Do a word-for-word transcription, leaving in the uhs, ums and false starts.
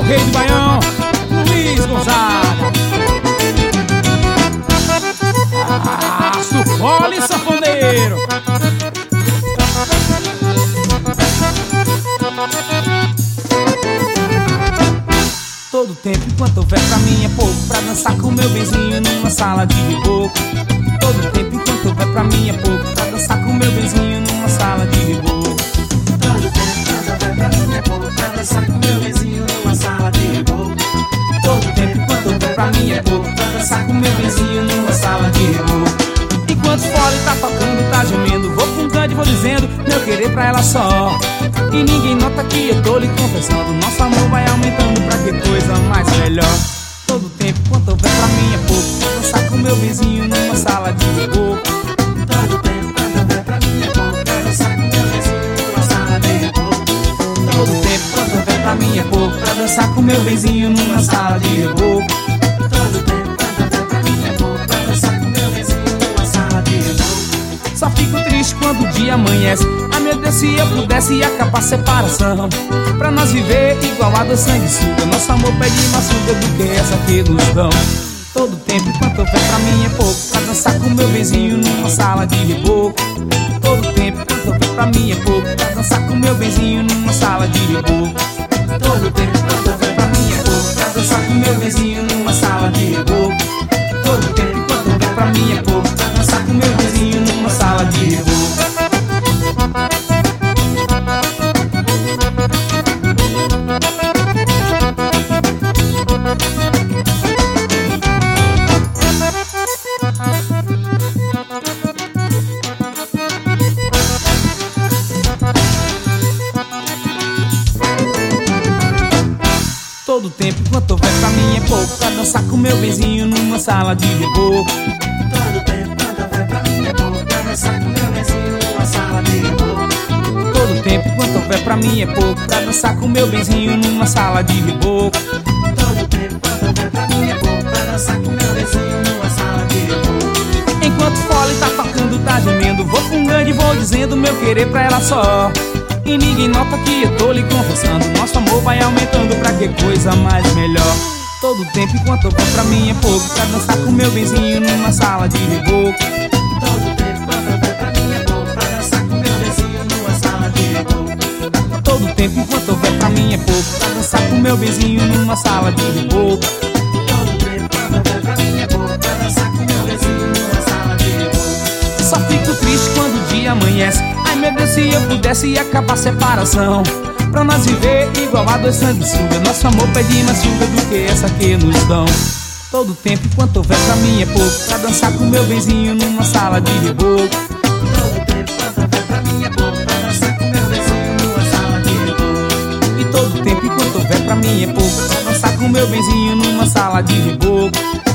rei do Baião, Luiz Gonzaga. Arrasto, olhe sanfoneiro. Todo tempo enquanto houver pra mim é pouco pra dançar com meu benzinho numa sala de reboco. Todo tempo enquanto houver pra mim é pouco pra dançar com meu benzinho numa sala de reboco. Todo tempo enquanto houver pra mim é pouco pra dançar com meu benzinho numa sala de reboco. Todo tempo enquanto houver pra mim é pouco pra dançar com meu benzinho numa sala de reboco. Enquanto o fole tá tocando, tá gemendo, vou fungando e vou dizendo meu querer pra ela só. E ninguém nota que eu tô lhe confessando, nosso amor vai aumentando pra que coisa mais melhor. Todo tempo enquanto houver pra mim é pouco pra dançar com meu vizinho numa sala de reboco. Todo tempo enquanto houver pra mim é pouco pra dançar com meu vizinho numa sala de reboco. Todo tempo enquanto houver pra mim é pouco pra dançar com meu vizinho numa sala de reboco. Todo tempo enquanto houver pra mim é pouco pra dançar com meu vizinho numa sala de reboco. Só fico triste quando o dia amanhece. Ai meu Deus, se eu pudesse acabar a separação, pra nós viver igual a dois sanguessuga. Nosso amor pede mais suga do que essa que nos dão. Todo tempo enquanto houver pra mim é pouco pra dançar com meu benzinho numa sala de reboco. Todo tempo enquanto houver pra mim é pouco pra dançar com meu benzinho numa sala de reboco. Todo tempo enquanto houver pra mim é pouco pra dançar com meu benzinho numa sala de reboco. Todo tempo enquanto houver pra mim é pouco pra dançar com meu benzinho numa sala de reboco. Todo tempo enquanto houver pra mim é pouco pra dançar com meu vizinho numa sala de reboco. Todo tempo enquanto houver pra mim é pouco pra dançar com meu vizinho numa sala de reboco. Todo tempo enquanto houver pra mim é pouco pra dançar com meu benzinho numa sala de reboco. Todo tempo enquanto houver pra mim é pouco pra dançar com meu vizinho numa sala de reboco. Enquanto o fole tá tocando, tá gemendo, vou fungando e vou dizendo meu querer pra ela só. E ninguém nota que eu tô lhe confessando, nosso amor vai aumentando pra que coisa mais melhor. Todo tempo enquanto houver pra mim é pouco pra dançar com meu benzinho numa sala de reboco. Todo tempo enquanto houver pra mim é pouco pra dançar com meu vizinho numa sala de reboco. Todo tempo enquanto houver pra mim é pouco pra dançar com meu benzinho numa sala de reboco. Todo tempo enquanto houver pra mim é pouco pra dançar com meu vizinho numa sala de reboco. Só fico triste quando o dia amanhece. Ai meu Deus, se eu pudesse acabar a separação, pra nós viver igual a dois sanguessuga. Nosso amor pede mais suga do que essa que nos dão. Todo tempo enquanto houver pra mim é pouco pra dançar com meu benzinho numa sala de reboco. Todo tempo enquanto houver pra mim é pouco pra dançar com meu vizinho numa sala de reboco. E todo tempo enquanto houver pra mim é pouco pra dançar com meu benzinho numa sala de reboco.